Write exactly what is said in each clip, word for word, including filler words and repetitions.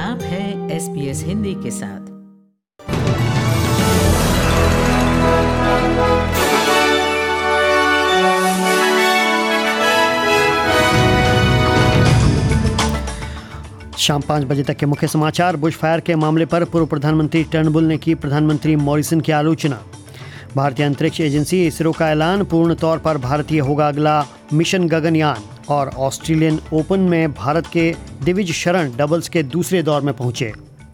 आप हैं S B S Hindi के साथ। शाम पाँच बजे तक के मुख्य समाचार। बुश फायर के मामले पर पूर्व प्रधानमंत्री टर्नबुल ने की प्रधानमंत्री मॉरिसन की आलोचना। भारतीय अंतरिक्ष एजेंसी इसरो का ऐलान, पूर्ण तौर पर भारतीय होगा अगला मिशन गगनयान। और ऑस्ट्रेलियन ओपन में भारत के दिविज शरण डबल्स के दूसरे दौर में पहुंचे।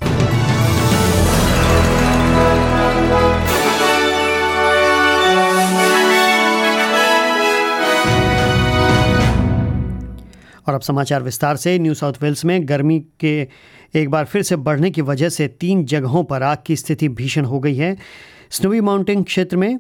और अब समाचार विस्तार से। न्यू साउथ वेल्स में गर्मी के एक बार फिर से बढ़ने की वजह से तीन जगहों पर आग की स्थिति भीषण हो गई है। स्नोवी माउंटेन क्षेत्र में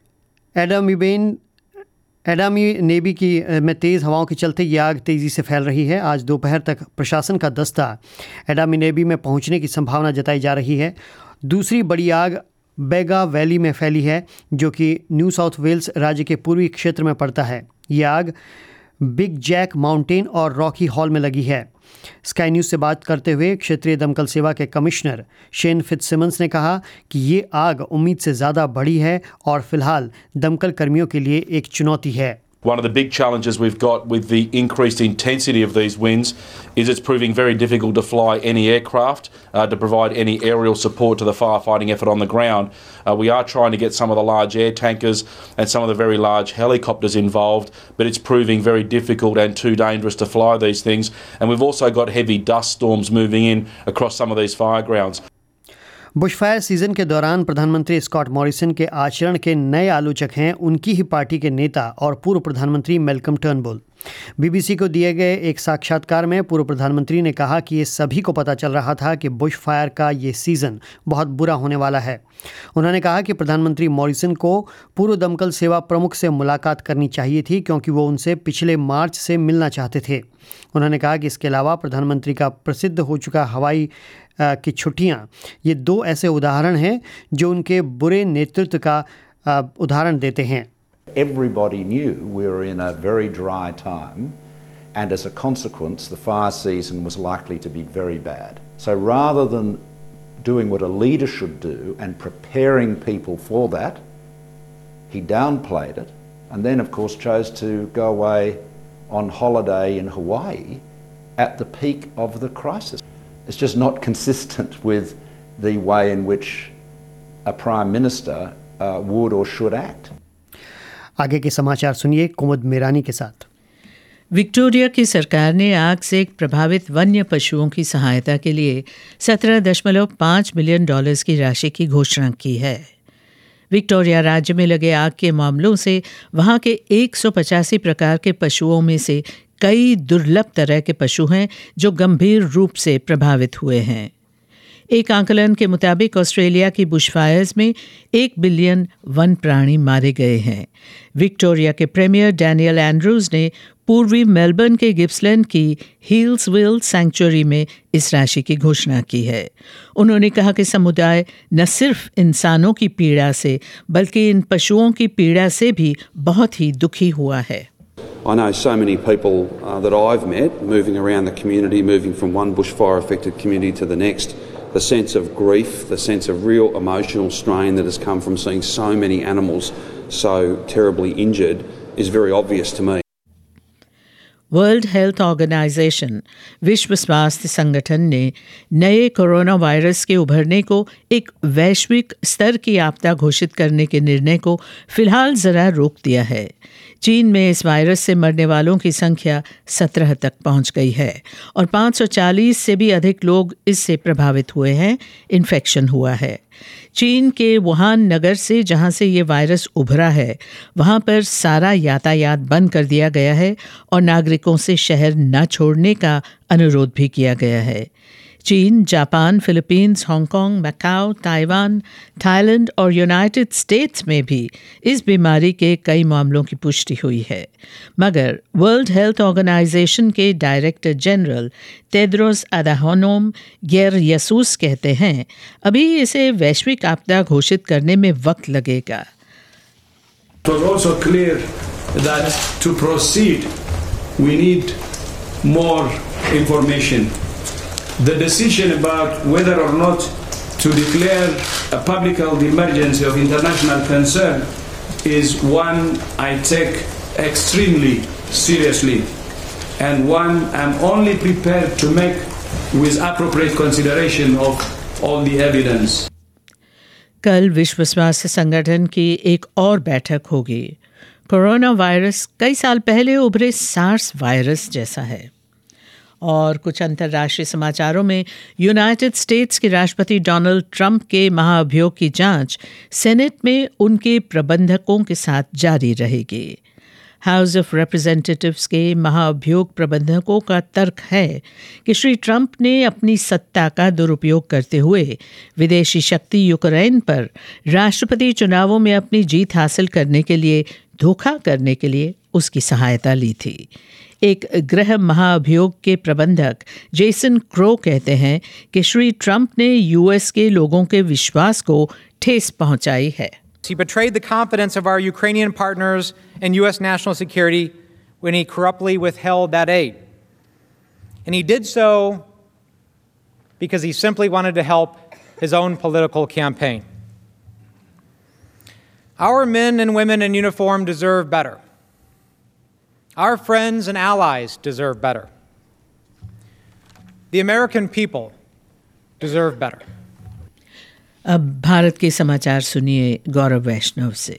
एडामीबेन एडामी नेबी की में तेज़ हवाओं के चलते ये आग तेज़ी से फैल रही है। आज दोपहर तक प्रशासन का दस्ता एडामी नेबी में पहुंचने की संभावना जताई जा रही है। दूसरी बड़ी आग बेगा वैली में फैली है, जो कि न्यू साउथ वेल्स राज्य के पूर्वी क्षेत्र में पड़ता है। ये आग बिग जैक माउंटेन और रॉकी हॉल में लगी है। स्काई न्यूज़ से बात करते हुए क्षेत्रीय दमकल सेवा के कमिश्नर शेन फिट्जसिमन्स ने कहा कि ये आग उम्मीद से ज़्यादा बड़ी है और फिलहाल दमकल कर्मियों के लिए एक चुनौती है। One of the big challenges we've got with the increased intensity of these winds is it's proving very difficult to fly any aircraft uh, to provide any aerial support to the firefighting effort on the ground. Uh, we are trying to get some of the large air tankers and some of the very large helicopters involved, but it's proving very difficult and too dangerous to fly these things. And we've also got heavy dust storms moving in across some of these fire grounds. Bushfire season के दौरान प्रधानमंत्री Scott Morrison के आचरण के नए आलोचक हैं उनकी ही पार्टी के नेता और पूर्व प्रधानमंत्री मैल्कम टर्नबुल। बीबीसी को दिए गए एक साक्षात्कार में पूर्व प्रधानमंत्री ने कहा कि ये सभी को पता चल रहा था कि बुशफायर का ये सीज़न बहुत बुरा होने वाला है। उन्होंने कहा कि प्रधानमंत्री मॉरिसन को पूर्व दमकल सेवा प्रमुख से मुलाकात करनी चाहिए थी, क्योंकि वो उनसे पिछले मार्च से मिलना चाहते थे। उन्होंने कहा कि इसके अलावा प्रधानमंत्री का प्रसिद्ध हो चुका हवाई की छुट्टियां, ये दो ऐसे उदाहरण हैं जो उनके बुरे नेतृत्व का उदाहरण देते हैं। Everybody knew we were in a very dry time, and as a consequence the fire season was likely to be very bad. So rather than doing what a leader should do and preparing people for that, he downplayed it and then of course chose to go away on holiday in Hawaii at the peak of the crisis. It's just not consistent with the way in which a Prime Minister uh, would or should act. आगे के समाचार सुनिए कुमुद मेरानी के साथ। Victoria की सरकार ने आग से प्रभावित वन्य पशुओं की सहायता के लिए सत्रह दशमलव पाँच मिलियन डॉलर्स की राशि की घोषणा की है। विक्टोरिया राज्य में लगे आग के मामलों से वहां के एक सौ पचासी प्रकार के पशुओं में से कई दुर्लभ तरह के पशु हैं जो गंभीर रूप से प्रभावित हुए हैं। एक आंकलन के मुताबिक ऑस्ट्रेलिया की बुशफायर्स में एक बिलियन वन प्राणी मारे गए हैं। विक्टोरिया के प्रीमियर डैनियल एंड्रूज ने पूर्वी मेलबर्न के गिप्सलैंड की हील्सविल सैंक्चुरी में इस राशि की घोषणा की है। उन्होंने कहा कि समुदाय न सिर्फ इंसानों की पीड़ा से बल्कि इन पशुओं की पीड़ा से भी बहुत ही दुखी हुआ है। I know so many people uh, that I've met moving around the community, moving from one bushfire affected community to the next. The sense of grief, the sense of real emotional strain that has come from seeing so many animals so terribly injured is very obvious to me. World Health Organization विश्व स्वास्थ्य संगठन ने नए corona virus के उभरने को एक वैश्विक स्तर की आपदा घोषित करने के निर्णय को फिलहाल जरा रोक दिया है। चीन में इस वायरस से मरने वालों की संख्या सत्रह तक पहुंच गई है और पाँच सौ चालीस से भी अधिक लोग इससे प्रभावित हुए हैं, इन्फेक्शन हुआ है। चीन के वुहान नगर से जहां से ये वायरस उभरा है, वहां पर सारा यातायात बंद कर दिया गया है और नागरिकों से शहर न छोड़ने का अनुरोध भी किया गया है। चीन, Japan, Philippines, Hong Kong, Macau, Taiwan, Thailand और यूनाइटेड स्टेट्स में भी इस बीमारी के कई मामलों की पुष्टि हुई है। मगर वर्ल्ड हेल्थ ऑर्गेनाइजेशन के director general Tedros Adhanom Ghebreyesus कहते हैं, अभी इसे वैश्विक आपदा घोषित करने में वक्त लगेगा। It was also clear that to proceed we need more information. the decision about whether or not to declare a public health emergency of international concern is one I take extremely seriously, and one I'm only prepared to make with appropriate consideration of all the evidence. कल विश्व स्वास्थ्य संगठन की एक और बैठक होगी। Corona virus कई साल पहले उभरे सार्स वायरस जैसा है। और कुछ अंतर्राष्ट्रीय समाचारों में यूनाइटेड स्टेट्स के राष्ट्रपति डोनाल्ड ट्रंप के महाअभियोग की जांच सेनेट में उनके प्रबंधकों के साथ जारी रहेगी। हाउस ऑफ रिप्रेजेंटेटिव्स के महाअभियोग प्रबंधकों का तर्क है कि श्री ट्रंप ने अपनी सत्ता का दुरुपयोग करते हुए विदेशी शक्ति यूक्रेन पर राष्ट्रपति चुनावों में अपनी जीत हासिल करने के लिए धोखा करने के लिए उसकी सहायता ली थी। एक गृह महाअभियोग के प्रबंधक जेसन क्रो कहते हैं कि श्री ट्रंप ने यूएस के लोगों के विश्वास को ठेस पहुंचाई है। He betrayed the confidence of our Ukrainian partners in U S national security when he corruptly withheld that aid. And he did so because he simply wanted to help his own political campaign. Our men and women in uniform deserve better. Our friends and allies deserve better. The American people deserve better. अब भारत के समाचार सुनिए गौरव वैष्णव से।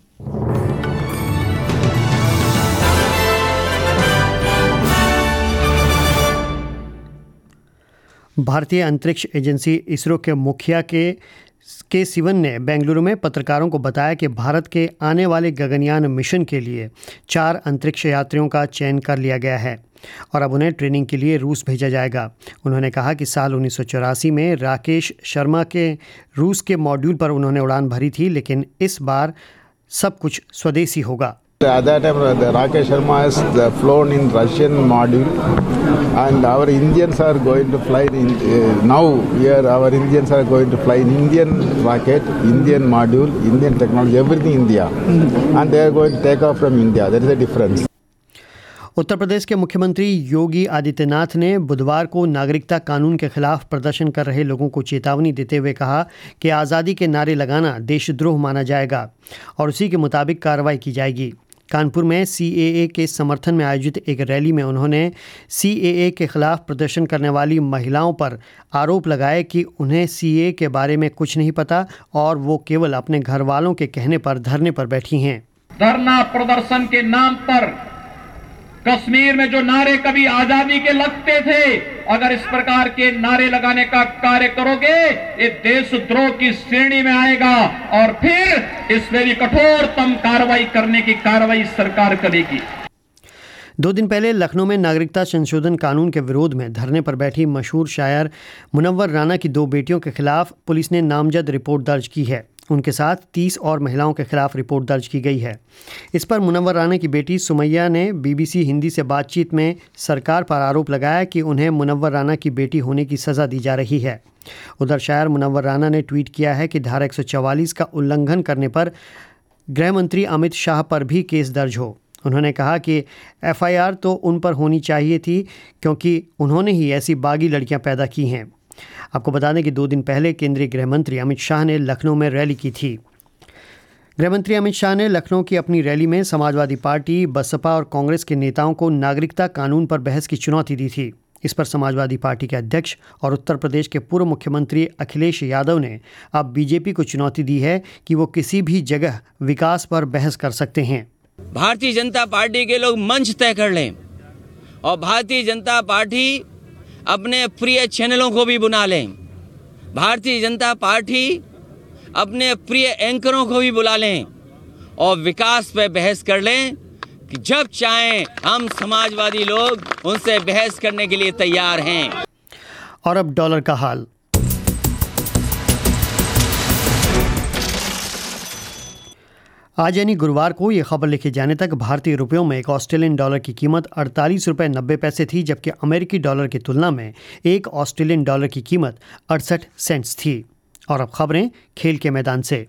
भारतीय अंतरिक्ष agency ISRO के मुखिया के के सिवन ने बेंगलुरु में पत्रकारों को बताया कि भारत के आने वाले गगनयान मिशन के लिए चार अंतरिक्ष यात्रियों का चयन कर लिया गया है और अब उन्हें ट्रेनिंग के लिए रूस भेजा जाएगा। उन्होंने कहा कि साल उन्नीस सौ चौरासी में राकेश शर्मा के रूस के मॉड्यूल पर उन्होंने उड़ान भरी थी, लेकिन इस बार सब कुछ स्वदेशी होगा। At that time, the Rakesh Sharma has flown in Russian module, and our Indians are going to fly in, uh, now. Here, our Indians are going to fly in Indian rocket, Indian module, Indian technology, everything India, and they are going to take off from India. There is a difference. Uttar Pradesh के मुख्यमंत्री योगी आदित्यनाथ ने बुधवार को नागरिकता कानून के खिलाफ प्रदर्शन कर रहे लोगों को चेतावनी देते हुए कहा कि आज़ादी के नारे लगाना देशद्रोह माना जाएगा और उसी के मुताबिक कार्रवाई की जाएगी। कानपुर में सी ए ए के समर्थन में आयोजित एक रैली में उन्होंने सी ए ए के खिलाफ प्रदर्शन करने वाली महिलाओं पर आरोप लगाए कि उन्हें सी ए ए के बारे में कुछ नहीं पता और वो केवल अपने घर वालों के कहने पर धरने पर बैठी हैं। धरना प्रदर्शन के नाम पर कश्मीर में जो नारे कभी आजादी के लगते थे, अगर इस प्रकार के नारे लगाने का कार्य करोगे ये देशद्रोह की श्रेणी में आएगा और फिर इसमें भी कठोरतम कार्रवाई करने की कार्रवाई सरकार करेगी। दो दिन पहले लखनऊ में नागरिकता संशोधन कानून के विरोध में धरने पर बैठी मशहूर शायर मुनव्वर राना की दो बेटियों के खिलाफ पुलिस ने नामजद रिपोर्ट दर्ज की है। उनके साथ तीस और महिलाओं के खिलाफ रिपोर्ट दर्ज की गई है। इस पर मुनव्वर राना की बेटी सुमैया ने बी बी सी हिंदी से बातचीत में सरकार पर आरोप लगाया कि उन्हें मुनव्वर राना की बेटी होने की सज़ा दी जा रही है। उधर शायर मुनव्वर राना ने ट्वीट किया है कि धारा एक सौ चवालीस का उल्लंघन करने पर गृह मंत्री अमित शाह पर भी केस दर्ज हो। उन्होंने कहा कि एफ आई आर तो उन पर होनी चाहिए थी क्योंकि उन्होंने ही ऐसी बागी लड़कियां पैदा की हैं। आपको बता दें कि दो दिन पहले केंद्रीय गृह मंत्री अमित शाह ने लखनऊ में रैली की थी। गृह मंत्री अमित शाह ने लखनऊ की अपनी रैली में समाजवादी पार्टी, बसपा और कांग्रेस के नेताओं को नागरिकता कानून पर बहस की चुनौती दी थी। इस पर समाजवादी पार्टी के अध्यक्ष और उत्तर प्रदेश के पूर्व मुख्यमंत्री अखिलेश यादव ने अब बीजेपी को चुनौती दी है कि वो किसी भी जगह विकास पर बहस कर सकते हैं। भारतीय जनता पार्टी के लोग मंच तय कर लें और भारतीय जनता पार्टी अपने प्रिय चैनलों को भी बुला लें। भारतीय जनता पार्टी अपने प्रिय एंकरों को भी बुला लें और विकास पे बहस कर लें कि जब चाहें हम समाजवादी लोग उनसे बहस करने के लिए तैयार हैं। और अब डॉलर का हाल। आज यानी गुरुवार को ये खबर लिखे जाने तक भारतीय रुपयों में एक ऑस्ट्रेलियन डॉलर की कीमत अड़तालीस रुपये नब्बे पैसे थी, जबकि अमेरिकी डॉलर की तुलना में एक ऑस्ट्रेलियन डॉलर की कीमत अड़सठ सेंट्स थी। और अब खबरें खेल के मैदान से।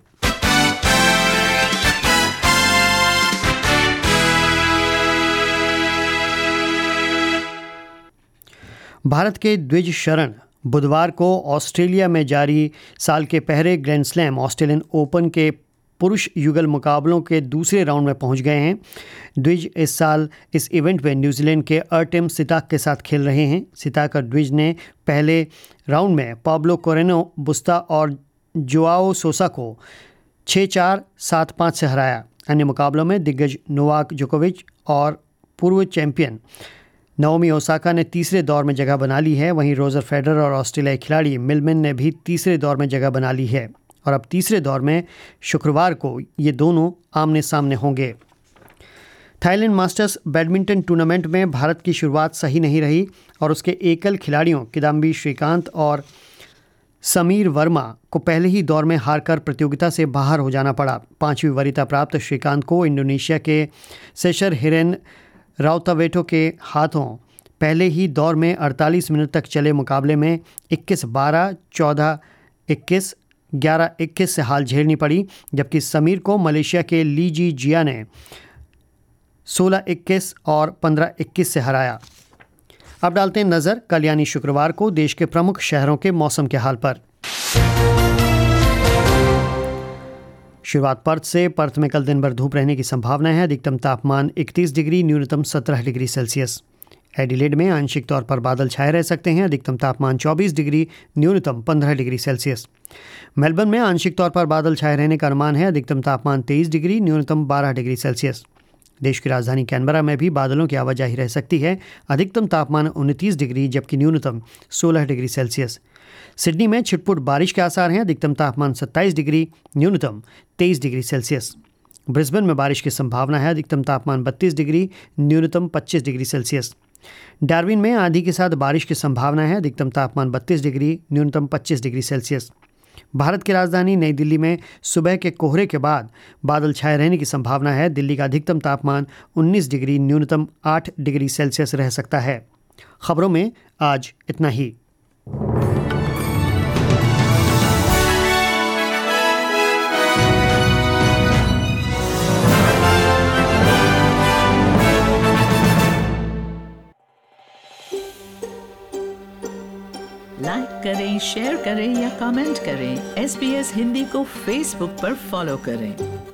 भारत के द्विज शरण बुधवार को ऑस्ट्रेलिया में जारी साल के पहले ग्रैंड स्लैम ऑस्ट्रेलियन ओपन के पुरुष युगल मुकाबलों के दूसरे राउंड में पहुंच गए हैं। द्विज इस साल इस इवेंट में न्यूजीलैंड के अर्टेम सिताक के साथ खेल रहे हैं। सिताक और द्विज ने पहले राउंड में पाब्लो कोरेनो बुस्ता और जोआओ सोसा को छः चार सात पाँच से हराया। अन्य मुकाबलों में दिग्गज नोवाक जोकोविच और पूर्व चैंपियन नाओमी ओसाका ने तीसरे दौर में जगह बना ली है। वहीं रोजर फेडरर और ऑस्ट्रेलियाई खिलाड़ी मिलमैन ने भी तीसरे दौर में जगह बना ली है और अब तीसरे दौर में शुक्रवार को ये दोनों आमने सामने होंगे। थाईलैंड मास्टर्स बैडमिंटन टूर्नामेंट में भारत की शुरुआत सही नहीं रही और उसके एकल खिलाड़ियों किदाम्बी श्रीकांत और समीर वर्मा को पहले ही दौर में हारकर प्रतियोगिता से बाहर हो जाना पड़ा। पांचवीं वरीयता प्राप्त श्रीकांत को इंडोनेशिया के सेशर हिरेन राउतावेटो के हाथों पहले ही दौर में अड़तालीस मिनट तक चले मुकाबले में इक्कीस बारह, चौदह इक्कीस, ग्यारह इक्कीस से हार झेलनी पड़ी, जबकि समीर को मलेशिया के ली जी जिया ने सोलह इक्कीस और पंद्रह इक्कीस से हराया। अब डालते हैं नज़र कल यानी शुक्रवार को देश के प्रमुख शहरों के मौसम के हाल पर। शुरुआत पर्थ से। पर्थ में कल दिन भर धूप रहने की संभावना है। अधिकतम तापमान इकतीस डिग्री, न्यूनतम सत्रह डिग्री सेल्सियस। एडिलेड में आंशिक तौर पर बादल छाए रह सकते हैं। अधिकतम तापमान चौबीस डिग्री, न्यूनतम पंद्रह डिग्री सेल्सियस। मेलबर्न में आंशिक तौर पर बादल छाए रहने का अनुमान है। अधिकतम तापमान तेईस डिग्री, न्यूनतम बारह डिग्री सेल्सियस। देश की राजधानी कैनबरा में भी बादलों की आवाजाही रह सकती है। अधिकतम तापमान उनतीस डिग्री जबकि न्यूनतम सोलह डिग्री सेल्सियस। सिडनी में छिटपुट बारिश के आसार हैं। अधिकतम तापमान सत्ताईस डिग्री, न्यूनतम तेईस डिग्री सेल्सियस। ब्रिस्बेन में बारिश की संभावना है। अधिकतम तापमान बत्तीस डिग्री, न्यूनतम पच्चीस डिग्री सेल्सियस। डार्विन में आंधी के साथ बारिश की संभावना है। अधिकतम तापमान बत्तीस डिग्री, न्यूनतम पच्चीस डिग्री सेल्सियस। भारत की राजधानी नई दिल्ली में सुबह के कोहरे के बाद बादल छाए रहने की संभावना है। दिल्ली का अधिकतम तापमान उन्नीस डिग्री, न्यूनतम आठ डिग्री सेल्सियस रह सकता है। खबरों में आज इतना ही। लाइक करें, शेयर करें या कमेंट करें। एस बी एस हिंदी को फेसबुक पर फॉलो करें।